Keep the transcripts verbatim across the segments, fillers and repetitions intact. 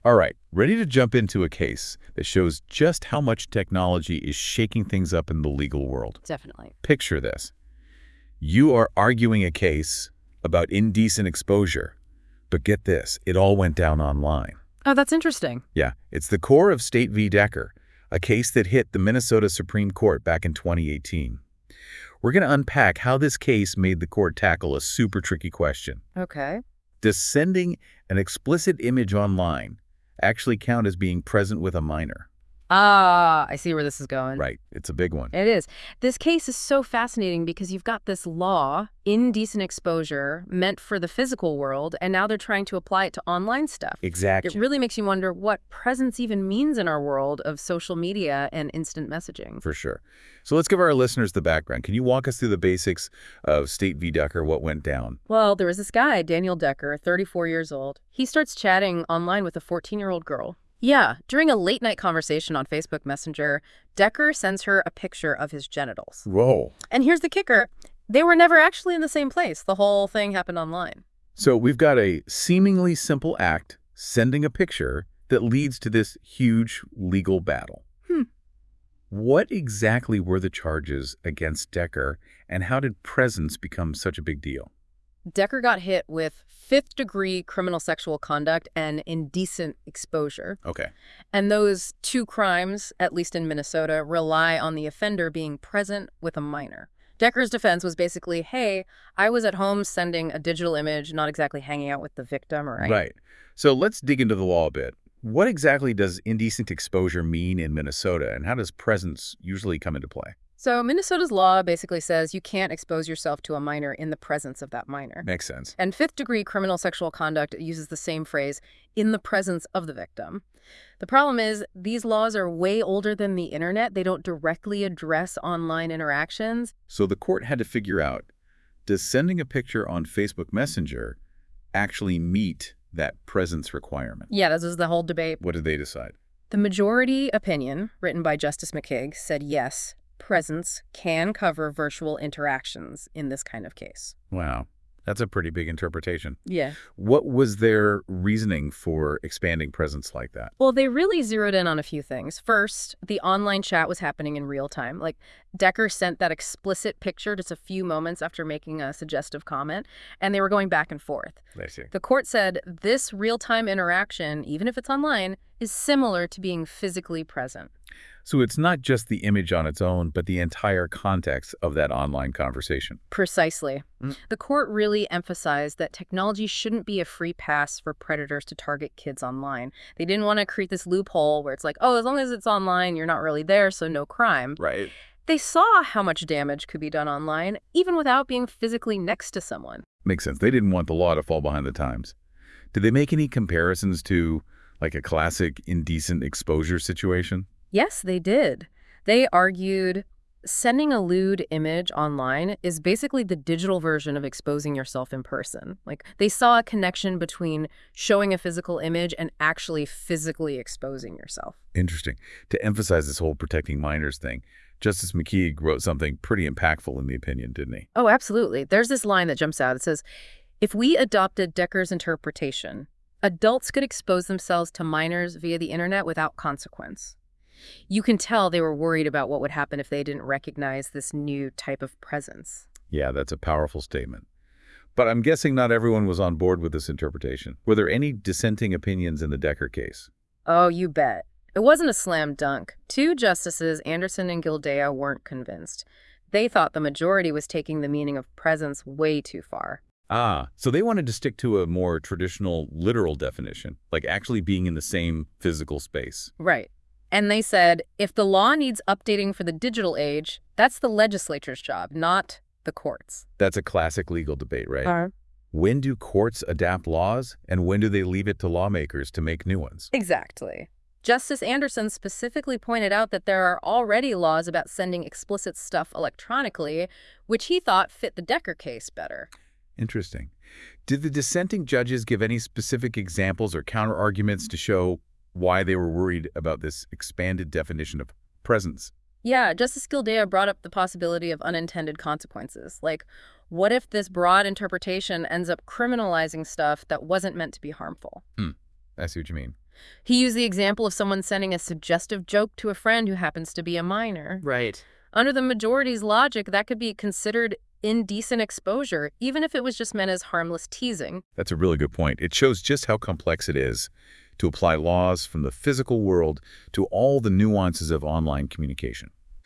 All right, ready to jump into a case that shows just how much technology is shaking things up in the legal world. Definitely. Picture this. You are arguing a case about indecent exposure, but get this, it all went down online. Oh, that's interesting. Yeah, it's the core of State v. Decker, a case that hit the Minnesota Supreme Court back in twenty eighteen. We're going to unpack how this case made the court tackle a super tricky question. Okay. Does sending an explicit image online actually count as being present with a minor? Ah, I see where this is going. Right, it's a big one. It is. This case is so fascinating because you've got this law, indecent exposure, meant for the physical world, and now they're trying to apply it to online stuff. Exactly. It really makes you wonder what presence even means in our world of social media and instant messaging. For sure. So let's give our listeners the background. Can you walk us through the basics of State v. Decker, what went down? Well, there was this guy, Daniel Decker, thirty-four years old. He starts chatting online with a fourteen-year-old girl. Yeah, during a late-night conversation on Facebook Messenger, Decker sends her a picture of his genitals. Whoa. And here's the kicker. They were never actually in the same place. The whole thing happened online. So we've got a seemingly simple act, sending a picture, that leads to this huge legal battle. Hmm. What exactly were the charges against Decker, and how did presence become such a big deal? Decker got hit with fifth-degree criminal sexual conduct and indecent exposure. Okay. And those two crimes, at least in Minnesota, rely on the offender being present with a minor. Decker's defense was basically, hey, I was at home sending a digital image, not exactly hanging out with the victim, right? Right. So let's dig into the law a bit. What exactly does indecent exposure mean in Minnesota, and how does presence usually come into play? So Minnesota's law basically says you can't expose yourself to a minor in the presence of that minor. Makes sense. And fifth-degree criminal sexual conduct uses the same phrase, in the presence of the victim. The problem is these laws are way older than the internet. They don't directly address online interactions. So the court had to figure out, does sending a picture on Facebook Messenger actually meet that presence requirement? Yeah, this is the whole debate. What did they decide? The majority opinion, written by Justice McKeague, said yes, presence can cover virtual interactions in this kind of case. Wow. That's a pretty big interpretation. Yeah. What was their reasoning for expanding presence like that? Well, they really zeroed in on a few things. First, the online chat was happening in real time. Like, Decker sent that explicit picture just a few moments after making a suggestive comment, and they were going back and forth. I see. The court said this real-time interaction, even if it's online, is similar to being physically present. So it's not just the image on its own, but the entire context of that online conversation. Precisely. Mm. The court really emphasized that technology shouldn't be a free pass for predators to target kids online. They didn't want to create this loophole where it's like, oh, as long as it's online, you're not really there, so no crime. Right. They saw how much damage could be done online, even without being physically next to someone. Makes sense. They didn't want the law to fall behind the times. Did they make any comparisons to, like, a classic indecent exposure situation? Yes, they did. They argued sending a lewd image online is basically the digital version of exposing yourself in person. Like, they saw a connection between showing a physical image and actually physically exposing yourself. Interesting. To emphasize this whole protecting minors thing, Justice McKeague wrote something pretty impactful in the opinion, didn't he? Oh, absolutely. There's this line that jumps out. It says, if we adopted Decker's interpretation, adults could expose themselves to minors via the internet without consequence. You can tell they were worried about what would happen if they didn't recognize this new type of presence. Yeah, that's a powerful statement. But I'm guessing not everyone was on board with this interpretation. Were there any dissenting opinions in the Decker case? Oh, you bet. It wasn't a slam dunk. Two justices, Anderson and Gildea, weren't convinced. They thought the majority was taking the meaning of presence way too far. Ah, so they wanted to stick to a more traditional, literal definition, like actually being in the same physical space. Right. And they said, if the law needs updating for the digital age, that's the legislature's job, not the courts. That's a classic legal debate, right? Uh, When do courts adapt laws, and when do they leave it to lawmakers to make new ones? exactly. Justice Anderson specifically pointed out that there are already laws about sending explicit stuff electronically, which he thought fit the Decker case better. Interesting. Did the dissenting judges give any specific examples or counterarguments to show why they were worried about this expanded definition of presence? Yeah, Justice Gildea brought up the possibility of unintended consequences. Like, what if this broad interpretation ends up criminalizing stuff that wasn't meant to be harmful? Hmm, I see what you mean. He used the example of someone sending a suggestive joke to a friend who happens to be a minor. Right. Under the majority's logic, that could be considered indecent exposure, even if it was just meant as harmless teasing. That's a really good point. It shows just how complex it is to apply laws from the physical world to all the nuances of online communication.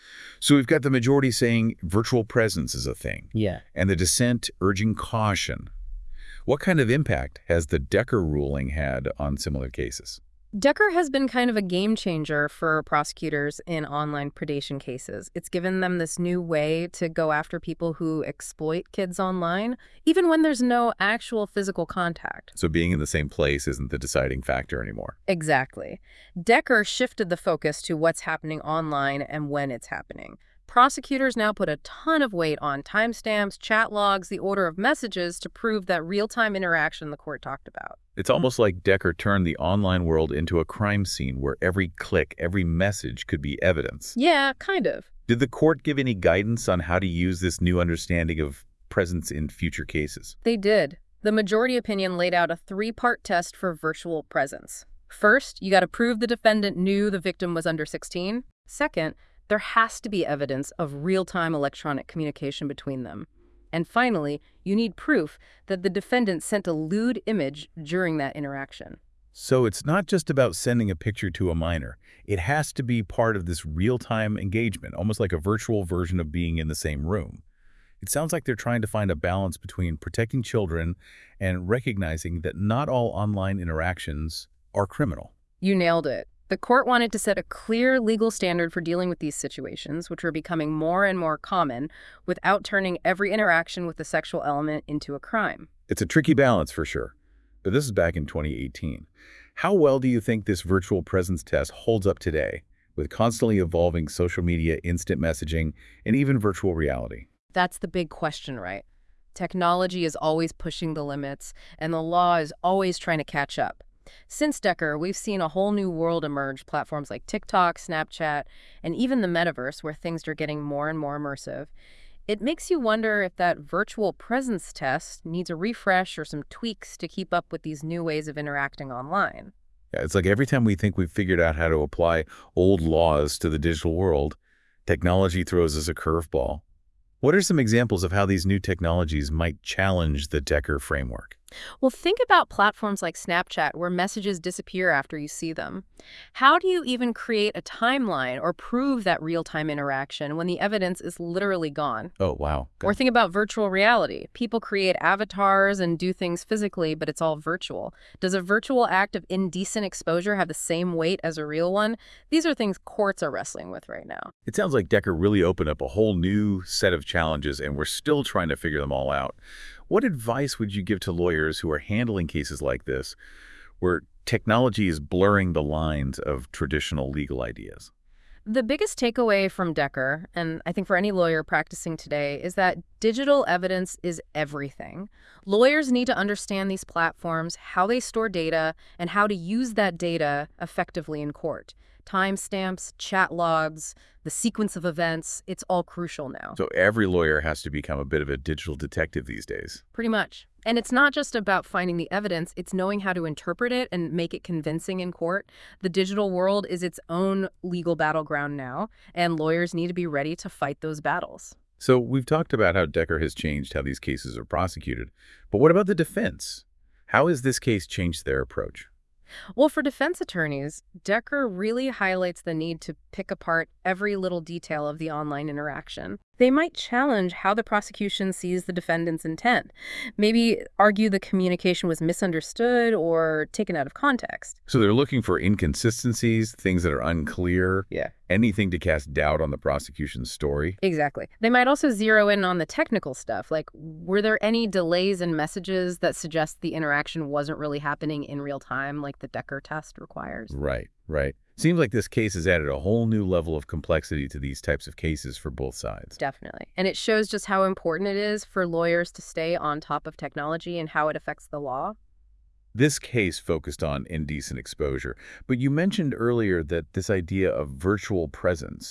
So we've got the majority saying virtual presence is a thing, Yeah. and the dissent urging caution. What kind of impact has the Decker ruling had on similar cases? Decker has been kind of a game changer for prosecutors in online predation cases. It's given them this new way to go after people who exploit kids online, even when there's no actual physical contact. So being in the same place isn't the deciding factor anymore. Exactly. Decker shifted the focus to what's happening online and when it's happening. Prosecutors now put a ton of weight on timestamps, chat logs, the order of messages to prove that real-time interaction the court talked about. It's almost like Decker turned the online world into a crime scene where every click, every message could be evidence. Yeah, kind of. Did the court give any guidance on how to use this new understanding of presence in future cases? They did. The majority opinion laid out a three-part test for virtual presence. First, you got to prove the defendant knew the victim was under sixteen. Second, there has to be evidence of real-time electronic communication between them. And finally, you need proof that the defendant sent a lewd image during that interaction. So it's not just about sending a picture to a minor. It has to be part of this real-time engagement, almost like a virtual version of being in the same room. It sounds like they're trying to find a balance between protecting children and recognizing that not all online interactions are criminal. You nailed it. The court wanted to set a clear legal standard for dealing with these situations, which were becoming more and more common, without turning every interaction with the sexual element into a crime. It's a tricky balance for sure, but this is back in twenty eighteen. How well do you think this virtual presence test holds up today, with constantly evolving social media, instant messaging, and even virtual reality? That's the big question, right? Technology is always pushing the limits, and the law is always trying to catch up. Since Decker, we've seen a whole new world emerge, platforms like TikTok, Snapchat, and even the metaverse, where things are getting more and more immersive. It makes you wonder if that virtual presence test needs a refresh or some tweaks to keep up with these new ways of interacting online. Yeah, it's like every time we think we've figured out how to apply old laws to the digital world, technology throws us a curveball. What are some examples of how these new technologies might challenge the Decker framework? Well, think about platforms like Snapchat, where messages disappear after you see them. How do you even create a timeline or prove that real-time interaction when the evidence is literally gone? Oh, wow. Or think about virtual reality. People create avatars and do things physically, but it's all virtual. Does a virtual act of indecent exposure have the same weight as a real one? These are things courts are wrestling with right now. It sounds like Decker really opened up a whole new set of challenges, and we're still trying to figure them all out. What advice would you give to lawyers who are handling cases like this, where technology is blurring the lines of traditional legal ideas? The biggest takeaway from Decker, and I think for any lawyer practicing today, is that digital evidence is everything. Lawyers need to understand these platforms, how they store data, and how to use that data effectively in court. Timestamps, chat logs, the sequence of events, it's all crucial now. So every lawyer has to become a bit of a digital detective these days. Pretty much. And it's not just about finding the evidence, it's knowing how to interpret it and make it convincing in court. The digital world is its own legal battleground now, and lawyers need to be ready to fight those battles. So we've talked about how Decker has changed how these cases are prosecuted, but what about the defense? How has this case changed their approach? Well, for defense attorneys, Decker really highlights the need to pick apart every little detail of the online interaction. They might challenge how the prosecution sees the defendant's intent, maybe argue the communication was misunderstood or taken out of context. So they're looking for inconsistencies, things that are unclear, Yeah. anything to cast doubt on the prosecution's story. Exactly. They might also zero in on the technical stuff, like were there any delays in messages that suggest the interaction wasn't really happening in real time like the Decker test requires? Right, right. Seems like this case has added a whole new level of complexity to these types of cases for both sides. Definitely. And it shows just how important it is for lawyers to stay on top of technology and how it affects the law. This case focused on indecent exposure, but you mentioned earlier that this idea of virtual presence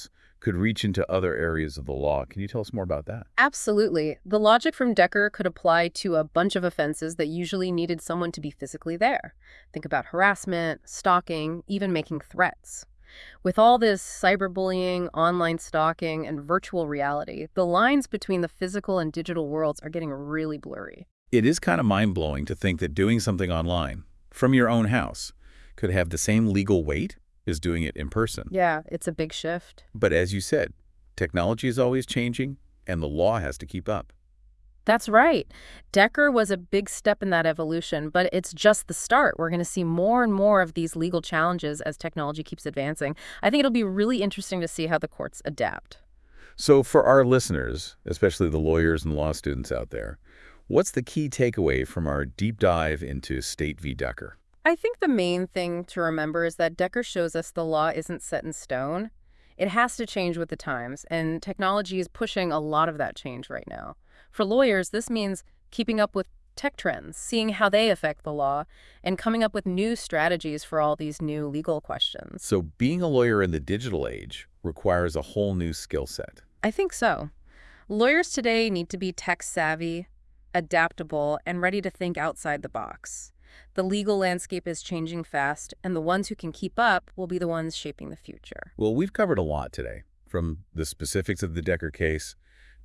could reach into other areas of the law. Can you tell us more about that? Absolutely. The logic from Decker could apply to a bunch of offenses that usually needed someone to be physically there. Think about harassment, stalking, even making threats. With all this cyberbullying, online stalking, and virtual reality, the lines between the physical and digital worlds are getting really blurry. It is kind of mind-blowing to think that doing something online, from your own house, could have the same legal weight as doing it in person. Yeah, it's a big shift. But as you said, technology is always changing, and the law has to keep up. That's right. Decker was a big step in that evolution, but it's just the start. We're going to see more and more of these legal challenges as technology keeps advancing. I think it'll be really interesting to see how the courts adapt. So for our listeners, especially the lawyers and law students out there, what's the key takeaway from our deep dive into State v. Decker? I think the main thing to remember is that Decker shows us the law isn't set in stone. It has to change with the times, and technology is pushing a lot of that change right now. For lawyers, this means keeping up with tech trends, seeing how they affect the law, and coming up with new strategies for all these new legal questions. So being a lawyer in the digital age requires a whole new skill set. I think so. Lawyers today need to be tech-savvy, adaptable, and ready to think outside the box. The legal landscape is changing fast, and the ones who can keep up will be the ones shaping the future. Well, we've covered a lot today, from the specifics of the Decker case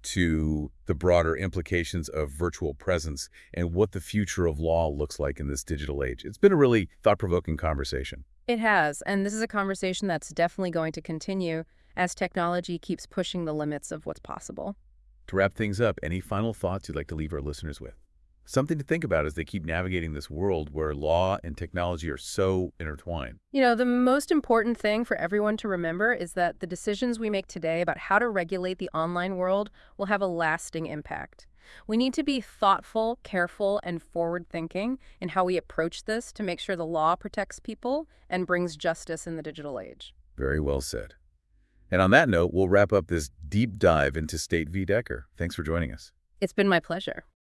to the broader implications of virtual presence and what the future of law looks like in this digital age. It's been a really thought-provoking conversation. It has, and this is a conversation that's definitely going to continue as technology keeps pushing the limits of what's possible. To wrap things up, any final thoughts you'd like to leave our listeners with? Something to think about as they keep navigating this world where law and technology are so intertwined. You know, the most important thing for everyone to remember is that the decisions we make today about how to regulate the online world will have a lasting impact. We need to be thoughtful, careful, and forward-thinking in how we approach this to make sure the law protects people and brings justice in the digital age. Very well said. And on that note, we'll wrap up this deep dive into State v. Decker. Thanks for joining us. It's been my pleasure.